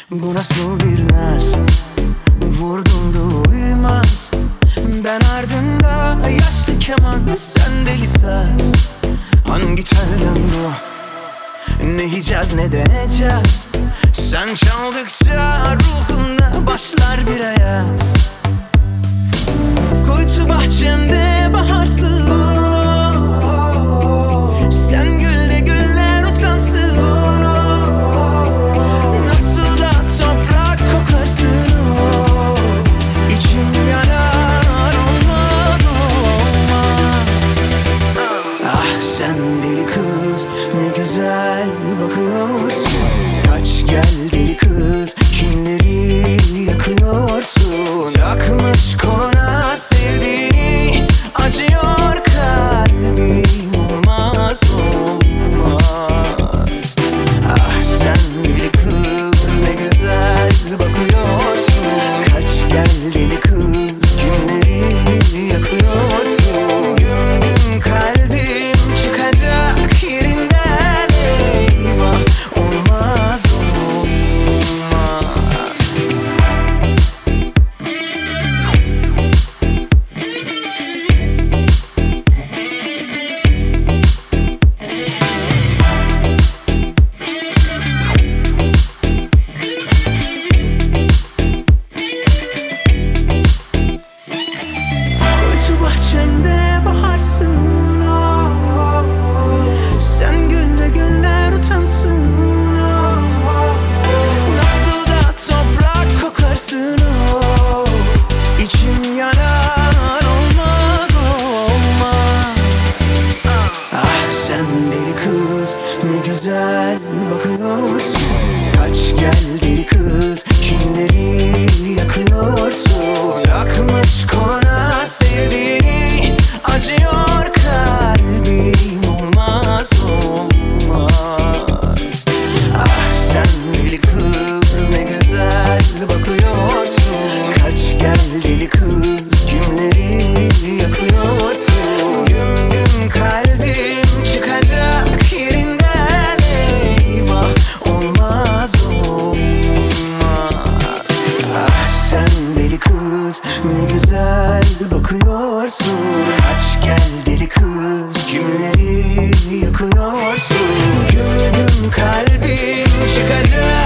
Bu nasıl bir naz, vurdum da uymaz. Ben ardında yaşlı keman, sen deli saz. Hangi telden bu? Ne Hicaz ne de Hecaz. Sen çaldıkça ruhumda başlar bir ayaz. Kuytu bahçemde baharsın, sen gül de güller utansın. Nasıl da toprak kokarsın, İçim yanar, olmaz olmaz. Ah sen deli kız, ne güzel bakıyorsun. Kaç gel deli kız, kimleri yakıyorsun. Takmış koluna sevdiğini, acıyor kalbim, olmaz olmaz. Ah sen deli kız, ne güzel bakıyorsun. Kaç gel deli kız, kimleri yakıyorsun. Güm güm kalbim çıkacak yerinden, eyvah, olmaz olmaz. Kuytu bahçemde baharsın, sen gül de güller utansın. Nasıl da toprak kokarsın, İçim yanar, olmaz olmaz. Ah sen deli kız, ne güzel bakıyorsun. Kaç gel deli kız, kimleri yakıyorsun. Takmış koluna sevdiğini, acıyor kalbim, olmaz olmaz. Ah sen deli kız, ne güzel bakıyorsun. Kaç gel deli kız, kimleri yakıyorsun. Güm güm kalbim çıkacak yerinden, eyvah, olmaz olmaz. Ah sen deli kız, ne güzel bakıyorsun. Kaç gel deli kız, kimleri yakıyorsun. Güm güm kalbim çıkacak